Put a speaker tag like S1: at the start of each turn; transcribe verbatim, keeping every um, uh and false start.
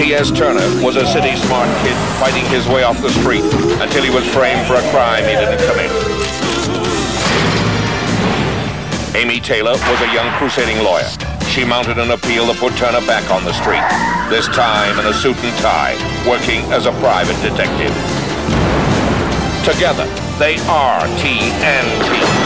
S1: T S. Turner was a city-smart kid fighting his way off the street until he was framed for a crime he didn't commit. Amy Taylor was a young crusading lawyer. She mounted an appeal to put Turner back on the street, this time in a suit and tie, working as a private detective. Together, they are T N T.